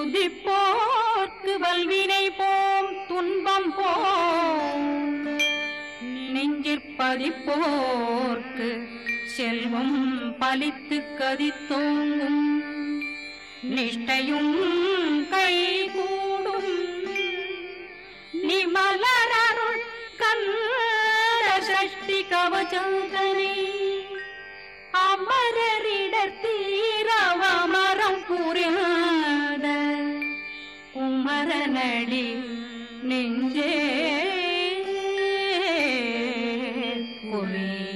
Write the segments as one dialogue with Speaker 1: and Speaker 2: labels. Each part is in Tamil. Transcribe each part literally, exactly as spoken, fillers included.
Speaker 1: துதிப்போர்க்கு வல்வினை போம் துன்பம் போம் நெஞ்சிற்பதிப்போர்க்கு செல்வம் பலித்து கதித்தோங்கும் நிஷ்டையும் கைகூடும் நிமலரருள் கந்த சஷ்டி கவசந்தனை அமரரிடர் தீரவமரம் புரியாத குமரனடி நெஞ்சே குவி.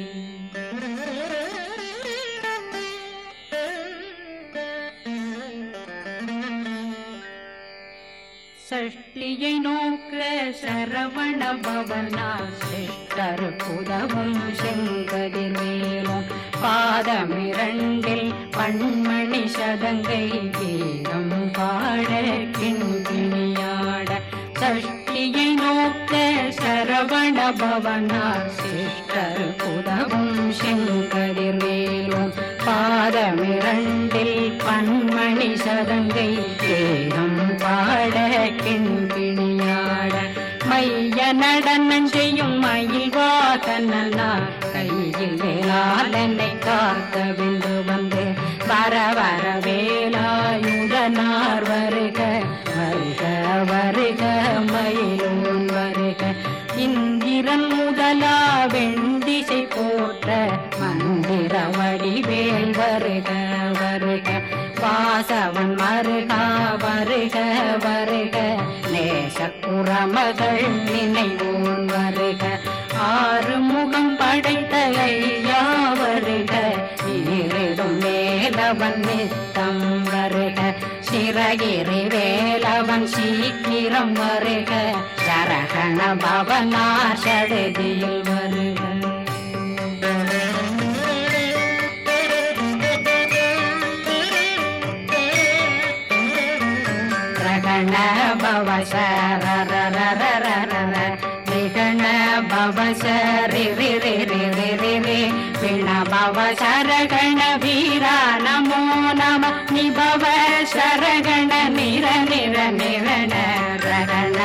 Speaker 1: சஷ்டியை நோக்க சரவண பவனா சிஷ்டர் புதவும் செங்கதிர்வேலும் பாதமிரண்டில் பண்மணி சதங்கை கீதம் பாட கிண்கிணியாட. சஷ்டியை நோக்க சரவண பவனா சிஷ்டர் புதவும் செங்கதிர்வேலும் பாதமிரண்டில் பண்மணி சதங்கை கீதம் பாட கிண்கிணியாட. மைய நடனம் செய்யும் மயில் வாகனா கையில் வேளாளனை காக்க விந்து வந்து வர வர வேலாயுதனார் வருக வருக வருக மயிலோன் வருக. இந்திரன் முதலா வெண்டிசை போற்ற மந்திர வடிவேல் வருக வருக. வாசவன் மருகா வருக வருக நேசக்குறமகள் நினைவோன் வருக. ஆறு முகம் படைத்த ஐயா வருக ஈரிடும் வேலவன் நித்தம் வருக. சிறகிரி வேலவன் சீக்கிரம் வருக சரகண பவனார் சடுதியில் வருக. ரகண பவசரரரரரர ரிகண பவசரி ரி ரி ரி ரி ரி ரி விண பவசரகண வீரா நமோ நம நிபவ சரகண நிர நிர நிரண ரகண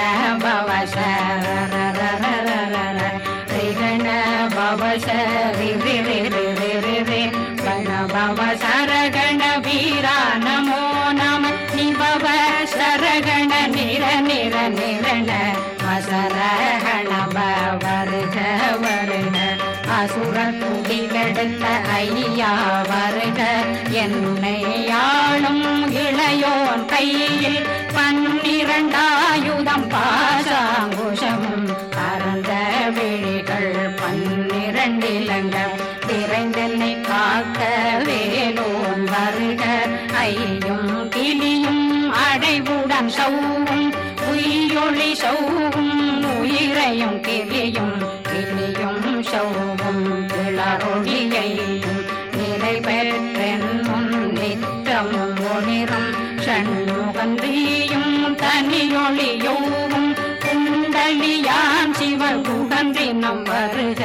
Speaker 1: பவசரரரரரர ரிகண பவசரி ரி ரி ரி ரி ரி ரி விண பவசரகண வீரா நமோ நம நிபவ சரகண நிர நிர நிரண வசரகண வருக வருக. அசுர துடி கெடுத்த ஐயா வருக என்னை ஆளும் இளையோன் கையில் பன்னிரண்டாயுதம் பாசாங்குஷமும் பரந்த விழிகள் பன்னிரண்டிலங்க விரைந்தென்னை காக்க வேலோன் வருக. ஐயும் கிளியும் அடைவுடன் சௌவும் உயிரொளி சௌவும் உயிரையும் கிளியும் கிளியும் சௌவும் கிளரொளியையும் நிலை பெற்றென் முன் நித்தமும் ஒளிரும் சண்முகந்தியும் தனியொளியோவும் குண்டலியான் சிவ குகந்தினம் வருக.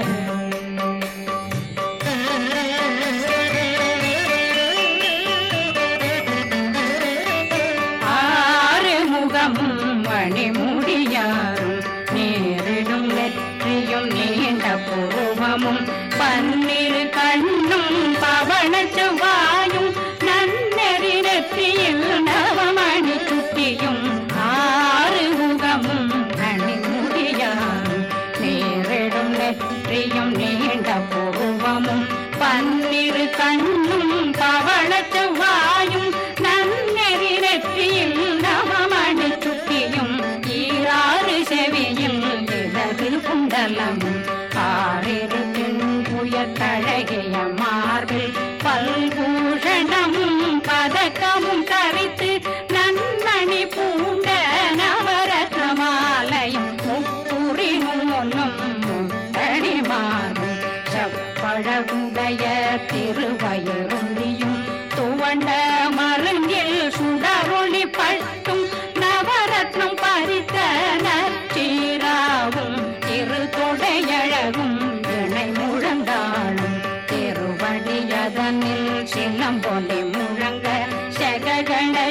Speaker 1: மணிமுடியாரும் நேரிடும் நெற்றியும் நீண்ட பூவமும் பன்னிரு கண்ணும் பவன செவ்வாயும் நன்னெறி நெற்றியில் நவமணி சுட்டியும் ஆறு முகமும் மணிமுடியாரும் நேரிடும் நெற்றியும் நீண்ட பூவமும் பன்னிரு கண்ணும் பவன செவ்வாயும் நன்னெறி நெற்றியில் நவமணி சுட்டியும் ஈராறு செவியில் இடது குண்டலம் ஆறிரு புய தழகிய மார்பில் பல்பூஷணமும் பதக்கமும் தரித்து நன்மணி பூண்ட நவரத்ன மாலையும் முப்புரி மூன்னும் முத்தடி மாறும் செப்பழகுடைய திருவயருந்தியும் துவண்ட மருங்கில் சுடரொளி பட்டும் நவரத்னம் பறித்த நச்சீராவும் திரு தொடையழகும் இணை முழந்தாளும் திருவடியதனில் சிலம்பொலி முழங்க சககண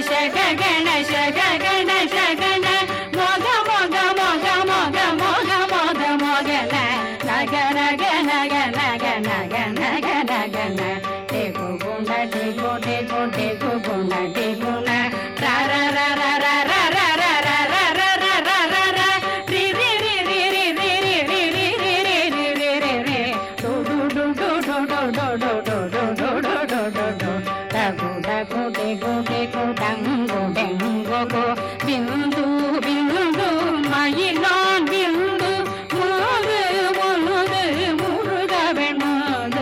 Speaker 1: ಶಗಗಣ ಶಗಗಣ ಶಗಣ ಮೊಗ ಮೊಗ ಮೊಗ ಮೊಗ ಮೊಗ ಮೊಗ ಮೊಗನ ನಗ ನಗ ನಗ ನಗ ನಗ ನಗ ನಗನ ಟೇಕು ಗುಣ ಟೇಕು ಟೇಕು ಟೇಕು ಗುಣ ಟೇಗುಣ ರ ರ ರ ರ ರ ರ ರ ರ ರ ರ ರ ರ ರ ರ ರಿ ರಿ ರಿ ರಿ ರಿ ರಿ ರಿ ರಿ ರಿ ರಿ ರಿ ರಿ ರಿ ರಿ ಡು ಡು ಡು ಡು ಡು ಡು ಡು ಡು ಡು ಡು ಡು ಡು ಡು ಡು ಡಗು ಡಗು ಡೆಗು ಡೆಗು ಡಂಗು ಡೆಂಗು ಗು ಬಿಂದು ಬಿಂದು ಮಯಿಲಾನ್ ಬಿಂದು ಮುರುದು ಮುರುದು ಮುರುದ ಬೆಣ್ಣದು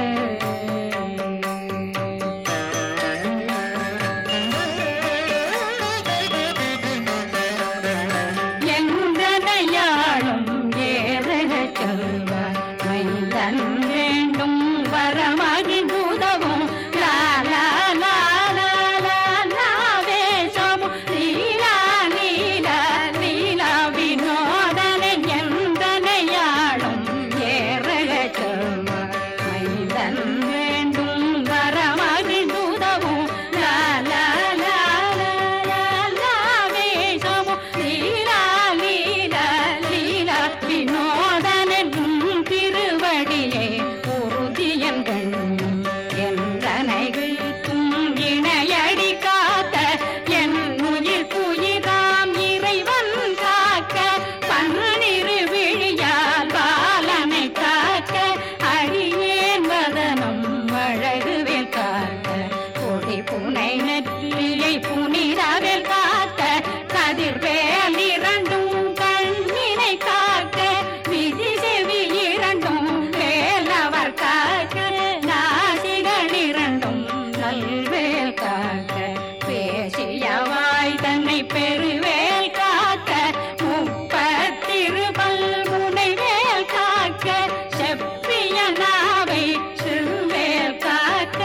Speaker 1: எந்தனையாளும் ஏறக செல்வ மைந்தன் வேண்டும் வரமகின் உதவும் லா லா லா லா லா லா வேஷமும் லீலா லீலா லீலா வினோதனை எந்தனையாளும் ஏறக செல்வ மைந்தன் வேண்டும் வரமகின் உதவும் லா லா லா லா லா லா வேஷமும் லீலா லீலா லீலா வினோதனும் திருவடியே உறுதியங்கள் என்றனைகளுக்கும் இணையடி காத்த என் உயிர் புயிராம் இறைவன் காக்க பன்னிரு விழியால் பாலனை காக்க அடியேன் வதனம் அழகுவேல் காக்க கொடி புனை நெற்றியை புனிதவேல் காக்க கதிர்வேல் இரண்டும் கண்ணினை காக்க விதி செவி இரண்டும் வேலவர் காக்க நாசிகள் இரண்டும் நல்வேல் காக்க பேசியவாய் தன்னை பெருவேல் காக்க முப்பத்திருபல் முனைவேல் காக்க செப்பிய நாவை சிறுவேல் காக்க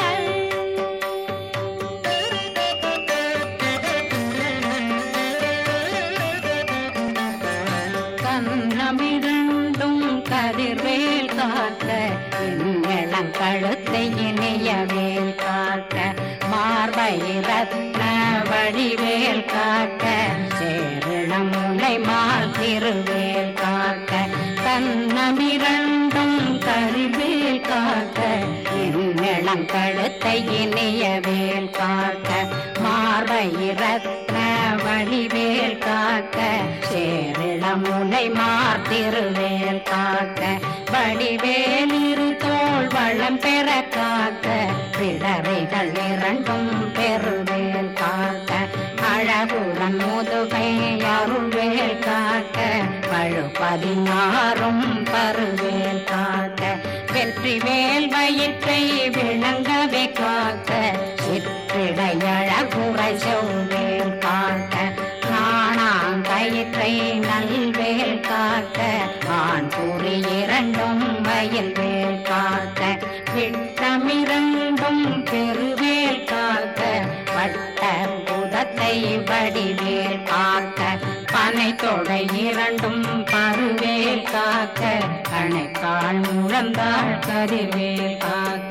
Speaker 1: கண்ணமிரண்டும் கதிர்வேல் காக்க இளம் கழுத்தை இணையவேல் காக்க மார்பை ரத்ன வடிவேல் காக்க சேரிளம் முனை மால் திருவேல் காக்க கண்ணமிரண்டும் கதிர்வேல் காக்க இளம் கழுத்தை இணையவேல் காக்க மார்பை ரத்ன வடிவேல் காக்க சேரிளம் முனை மார் திருவேல் காக்க வடிவேல் இரு தோள் வளம் பெற காக்க பிடரைகள் இரண்டும் பெருவேல் காக்க அழகுடன் முதுகை அருள்வேல் காக்க பழு பதினாறும் பருவேல் காக்க வெற்றி வேல் வயிற்றை விளங்கவே காக்க சிற்றிடையழகுரை செவ்வேல் காக்க நாணாங்கயிற்றை நல்வேல் காக்க ஆண் குறி இரண்டும் வயல்வேல் காக்க விட்டமிரண்டும் பெருவேல் காக்க வட்ட புதத்தை வடிவேல் காக்க பனை தொடை இரண்டும் பருவேல் காக்க கணைக்கால் முழந்தாள் கதிர்வேல் காக்க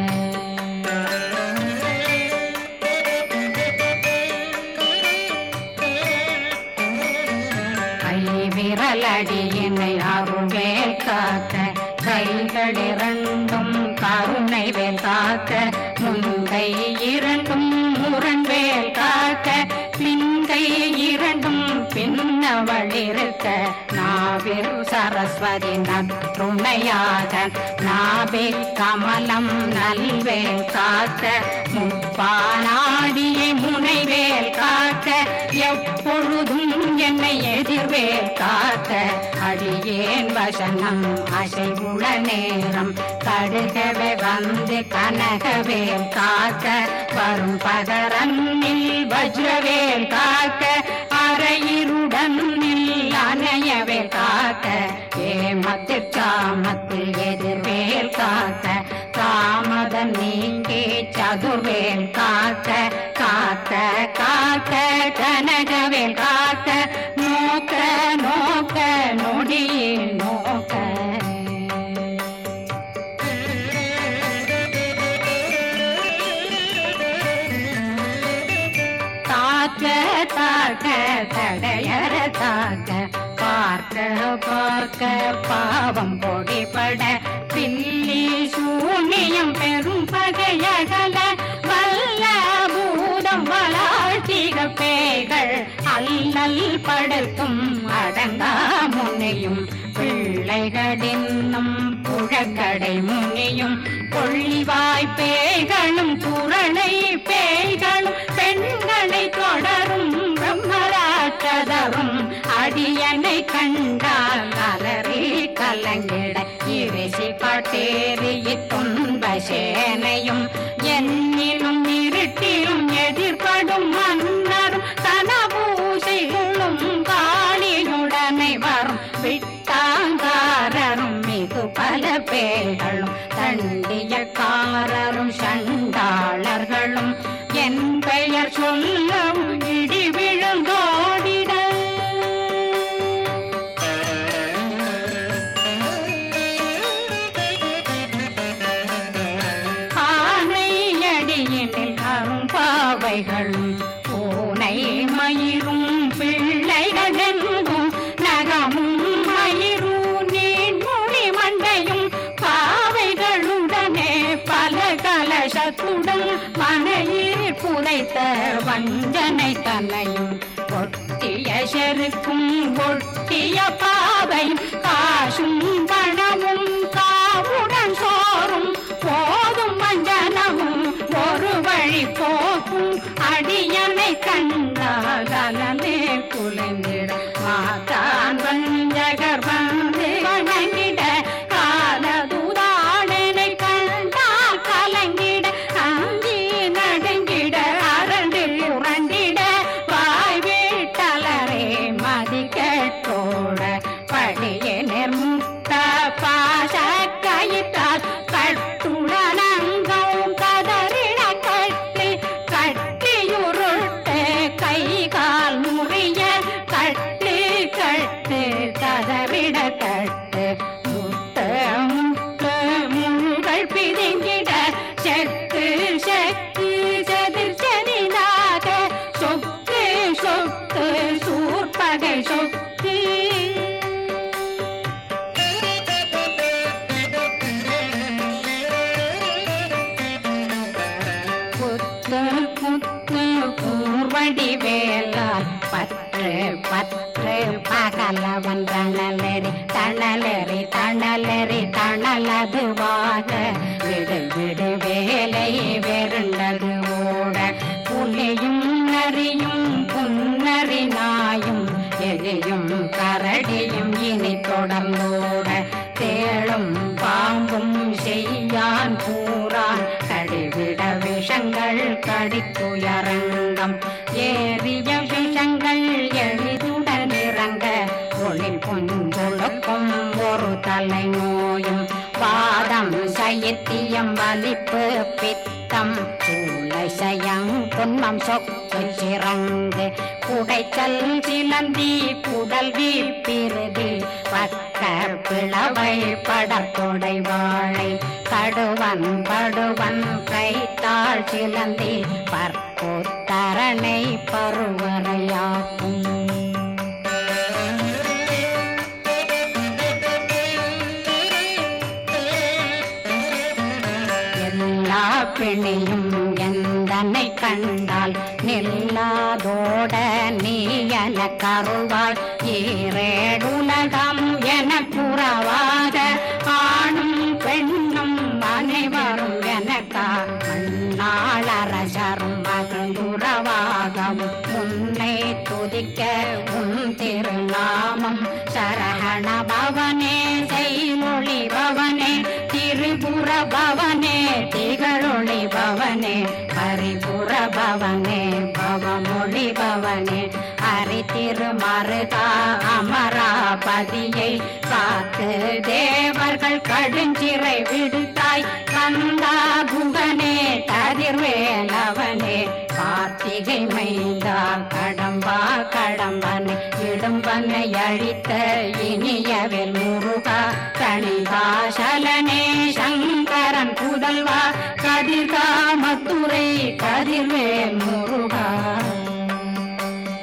Speaker 1: விரலடியினை அருள்வேல் காக்க கைகள் இரண்டும் கருணை வேல் காக்க முந்தை இரண்டும் முரண்வேல் காக்க பிந்தை இரண்டும் பின்னவளிருக்க நாவில் சரஸ்வதி நற்றுணையாக நாபி கமலம் நல்வேல் காக்க முப்பானாடியை முனைவேல் காக்க எப்பொழுதும் என்னை எதிர்வேல் காக்க அடியேன் வசனம் அசைவுள நேரம் கடுகவே வந்து கனகவேல் காக்க வரும் பகரன்னில் வஜ்ரவேல் காக்க அரையிருடன் அணையவேல் காக்க ஏமத்தில் காமத்தில் எதிர்வேல் காக்க தாமதம் நீங்கி சதுர்வேல் காக்க காக்க காக்க கனகவேல் காக்க நோக்க நோக்க நொடியில் நோக்க தாக்க தடையற தாக்க பார்க்க பார்க்க பாவம் பொடிபட பில்லி சூனியம் பெரும் பகையகல வல்ல பூதம் வளாழ்த்திக பேய்கள் அல்லல் படுத்தும் அடங்கா முனையும் பிள்ளைகளின்னும் புழக்கடை முனியும் கொள்ளிவாய் பேய்களும் குரளை பேய்களும் பெண்களை தொடரும் பிரம்மராட்சதரும் அடியனை கண்டால் அலறி கலங்கிட இரிசி பட்டேறிய துன்ப சேனையும் என்னிலும் இருட்டிலும் எதிர்படும் மன்னரும் தனபூசைகளும் காளியுடனை வரும் விட்டாங்காரரும் மிகு பல பேர்களும் தண்டியக்காரரும் சண்டாளர்களும் என் பெயர் சொல்லவும் இடி விழுந்தோடிட ஆனையடியினில் அரும்பாவைகளும் பூனை மயிரும் பிள்ளைகளெங்கும் நகமும் மயிரும் நீண்மொழி மண்டையும் பாவைகளுடனே பல கலசத்துடன் மனையில் புதைத்த வஞ்சனை தலையும் ஒட்டிய செருக்கும் ஒட்டிய பாவையும் காசும் பணமும் காவுடன் சோறும் போதும் வஞ்சனமும் ஒரு வழி போக்கும் அடியனை கண்டால் அலமே குலைந்திட மாதான் வஞ்சகர் வந்து வணங்கிட காலதுதாடனை கண்டால் கலங்கிட அஞ்சி நடுங்கிட அரண்டு உரண்டிட வாய் வீட்டலரே மதி கேட்டோட படியே நிர்முக்த பாச கயிற்றால் கட்டுடனங்கவும் கதறிட கட்டி கட்டியுருட்டு கை கால் முறிய கட்டு கட்டு கதறிட கட்டு முட்டு முட்டு முள்கள் பிதுங்கிட செக்கு செக்கு செதிர் செதிலாக சொக்கு சொக்கு சூர்பகை சொக்கு புத்து புத்து பூர்வடி வேலால் பற்று பற்று பகலவன் தணலெறி தணலெறி தணலெறி தணலதுவாக விடு விடு வேலை வெருண்டது ஓட புலியும் நரியும் புன்னறி நாயும் எலியும் கரடியும் இனி தொடர்ந்தோட தேளும் பாம்பும் செய்யான் கூறான் கடிவிட விஷங்கள் கடித்துயரங்கம் ஏறிய விஷங்கள் எளிதுடன் இறங்க ஒளில் பொஞ்சொழுக்கும் ஒரு தலை நோயும் பாதம் சைத்தியம் வலிப்பு பித்தம் சூளைசயம் புன்மம் சொக்கு சிறங்கு குடைச்சல் சிலந்தி புடல் வீப்பிருதி பக்கர் பிளவை படற்கொடை வாழை கடுவன் படுவன் கைத்தாள் சிலந்தி பற்புத்தரணை பருவரையாக்கும் எல்லா பிணியும் எந்தனை கண்டால் நில்லாதோட நீ என கருவாள் ஈரேடுலகம் என புறவாக ஆணும் பெண்ணும் அனைவரும் எனக்கா மண்ணாளரசரும் மகந்துறவாகவும் உன்னை துதிக்க உன் திருநாமம் சரஹண பவனே செய்மொழி பவனே திரிபுர பவனே திகழொளி பவனே பரிபுர பவனே பவமொழி பவனே ஹரி திருமருகா அமராபதியை காத்து தேவர்கள் கடுஞ்சிறை விடுத்தாய் கந்தா குகனே கதிர்வேலவனே கார்த்திகை மைந்தா கடம்பா கடம்பனை இடும்பனை அழித்த இனியவில் முருகா கணிகாசலனே சங்கரன் புதல்வா கதிர்காமத்துறை கதிர்வேல் முருகா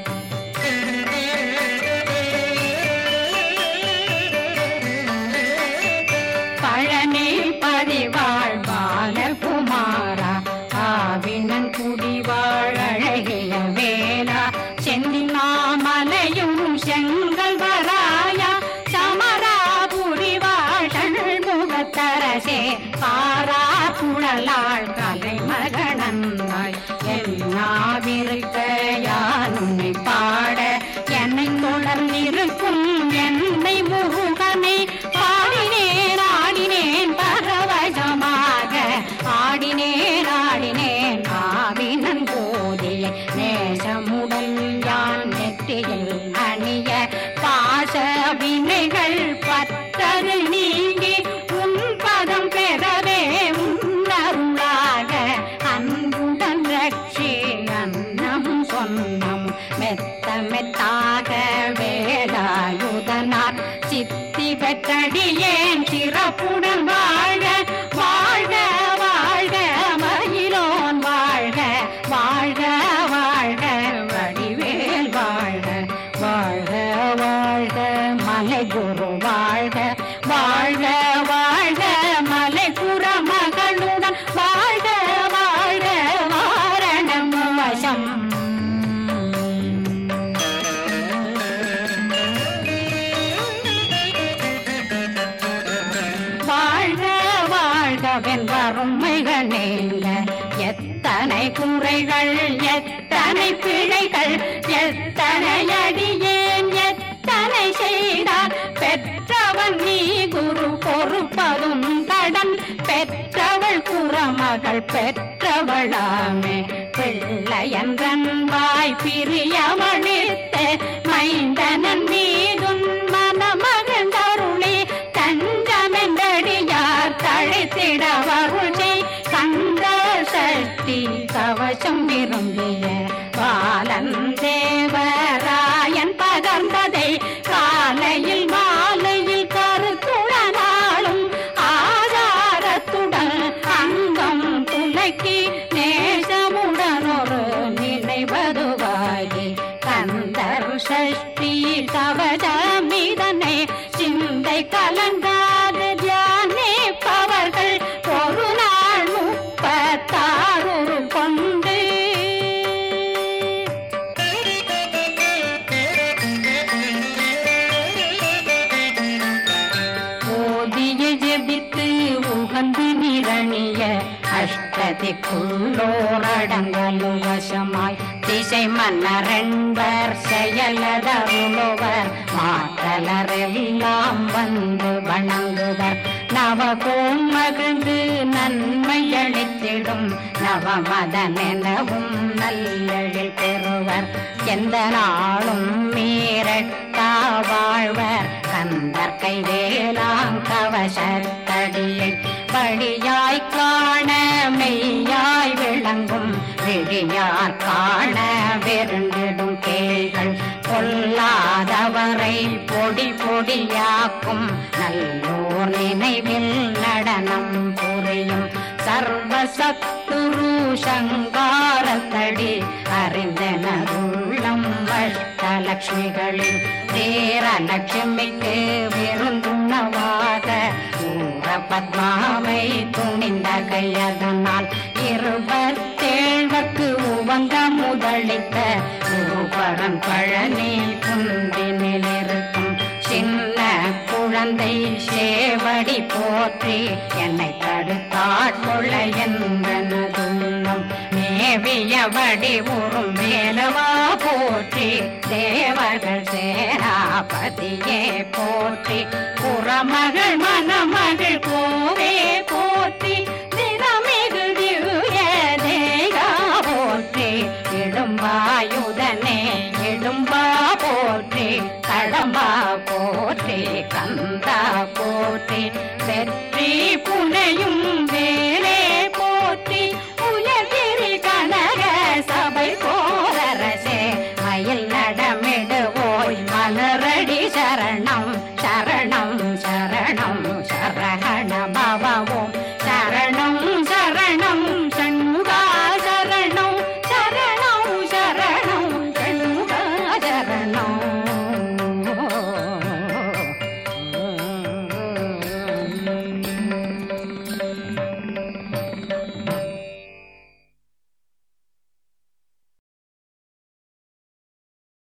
Speaker 1: குழலாள் கலைமகனந்தாய் என்னாவிருக்க யானுனை பாட என்னை தொடர்ந்திருக்கும் என்னை முருகனை பாடினேன் ஆடினேன் பரவசமாக ஆடினேன் ஆடினேன் ஆவினன் போதிய நேசமுடல் யான் நெற்றியில் அணிய பாச வினைகள் பற்றரு நீங்கி உன் பதம் பெறவே உன்னருளாக அன்புடன் ரட்சி அன்னம் சொன்னம் மெத்த மெத்தாக வேலாயுதனார் சித்தி பெற்றடியேன் சிறப்புடன் வாழ்க வாழ்க வாழ்க மயிலோன் வாழ்க வாழ்க வாழ்க வடிவேல் வாழ்க வாழ்க வாழ்க மலை குரு வாழ்க வாழ்க வாழ்க மலை குற மகளுடன் வாழ்க வாழ்க வாரணம் வசம் வறுமைகள் நீங்க எத்தனை குறைகள் எத்தனை பிழைகள் எத்தனை அடியேன் எத்தனை செய்தார் பெற்றவன் நீ குரு பொறுப்பதும் கடன் பெற்றவள் குறமகள் பெற்றவளாமே பிள்ளையன்றன் வாய் பிரியமளித்த மைந்தனன் மீதுன் மனமகந்தருளி தஞ்சமென்றடியார் தழைத்திட வருளை கந்த சக்தி கவசம் விரும்பிய பாலன் தேவராயன் பகர்ந்ததை காலையில் மாலையில் கருத்துடனாலும் ஆதாரத்துடன் அங்கம் துலக்கி நேசமுடன் ஒரு நினைவதுவாகி கந்தர் சஷ்டி கவசமிதனை சிந்தை கலங்காத தியானிப்பவர்கள் ஒரு நாள் முப்பத்தாறு கொண்டு ஓதிய ஜெபித்து உகந்து நிரணிய அஷ்டதிக்குள்ளோரடங்கலும் வசமாய் திசை மன்னரென்பர் செயலதருளுவர் மாற்றலரெல்லாம் வந்து வணங்குவர் நவகோம் மகிழ்ந்து நன்மையளித்திடும் நவமதனெனவும் நல்லெழில் பெறுவர் எந்த நாளும் மீறட்டா வாழ்வர் கந்தர் கைவேலாம் கவசத்தடியை படியாய் காண மெய்யாய் விளங்கும் விழியார் காண வெருண்டிடும் கேள்கள் கொல்லாதவரை பொடி பொடியாக்கும் நல்லோர் நினைவில் நடனம் புரியும் சர்வசத்துரு சங்காரத்தடி அறிந்தனருள்ளம் அஷ்டலட்சுமிகளில் தேரலட்சுமிக்கு விருந்துணவாக ஊர பத்மாவை துணிந்த கையதனால் இருபத்தேழ்வக்கு உவங்க முதலித்த குருபரன் பழனி குந்தினில் இருக்கும் சின்ன குழந்தை சேவடி போற்றி என்னை தடுத்தாட்கொள்ள என்றனதுள்ளம் மேவியபடி உறும் மேலவா போற்றி தேவர்கள் சேராபதியே போற்றி புறமகள் மணமகள் கோவே போ